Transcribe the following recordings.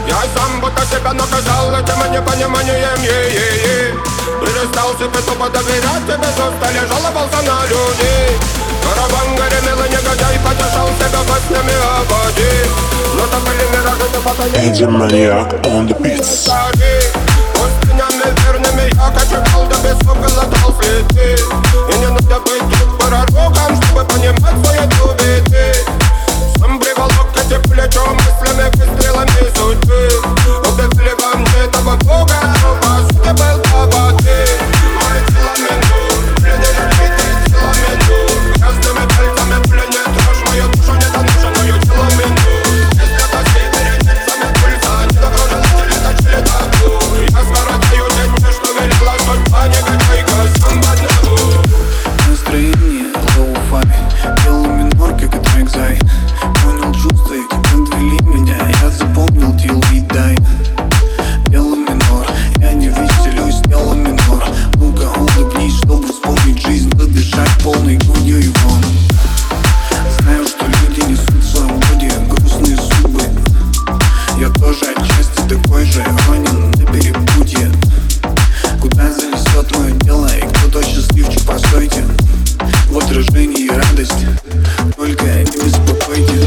Я сам будто себя наказал этим непониманием. Перестал себе тупо доверять, тебе устали, жаловался на людей. Караван гремел и негодяй потешал себя баснями о воде. Но то были миражи, ты потаил. Эдди Маньяк on the beats. Пустынями верными я кочевал, да без слов глотал цветы. И не надо быть тут пророком, чтобы понимать свои беды. Сам приволок эти плечом мыслями, выстрелами судьбы. Убегли во мне того бога, что по сути был по воде. Мои километры, пленишь ты километры. Грязными пальцами пленит дрожь, мою душу недоношенную километры. Если тоски перенесами пульса, недоброжелатели точили табу. Я скоротаю день, что велела судьба, негодяйка, сам в одному. Настроение лоу-фай, белый минор, как и трек Зай. Понял чувства, эти подвели меня, я запомнил till we die. Белый минор, я не веселюсь, белый минор. Ну-ка улыбнись, чтобы вспомнить жизнь, дышать полной грудью и вон. Знаю, что люди несут в своем роде грустные судьбы. Я тоже отчасти такой же, ранен на перепутье. Куда занесет мое дело, и кто-то счастливчик, постойте. В отражении радость, только не беспокойте.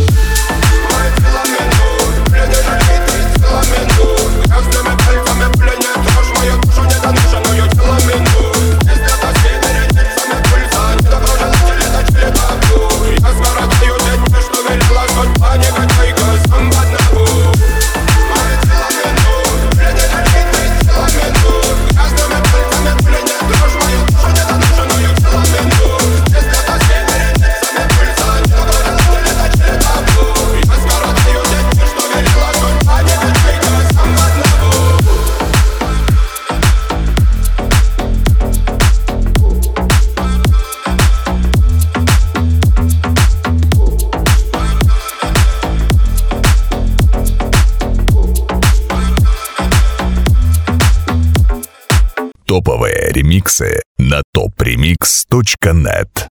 Топовые ремиксы на topremix.net.